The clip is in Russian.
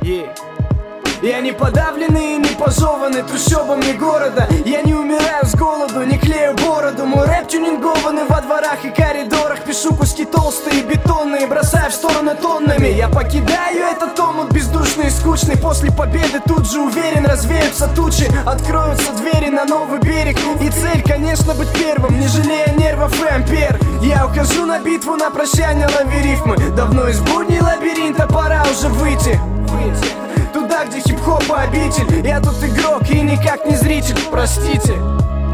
Я не подавленный и не пожеванный трущобами города. Я не умираю с голоду, не клею бороду. Мой рэп тюнингованный во дворах и коридорах. Пишу куски толстые, бетонные, бросаю в стороны тоннами. Я покидаю этот омут бездушный и скучный. После победы тут же уверен, развеются тучи, откроются двери на новый берег. И цель, конечно, быть первым, не жалея нервов и ампер. Я ухожу на битву, на прощание лови рифмы. Давно из будней лабиринта пора уже выйти. Туда, где хип-хоп обитель. Я тут игрок и никак не зритель, простите.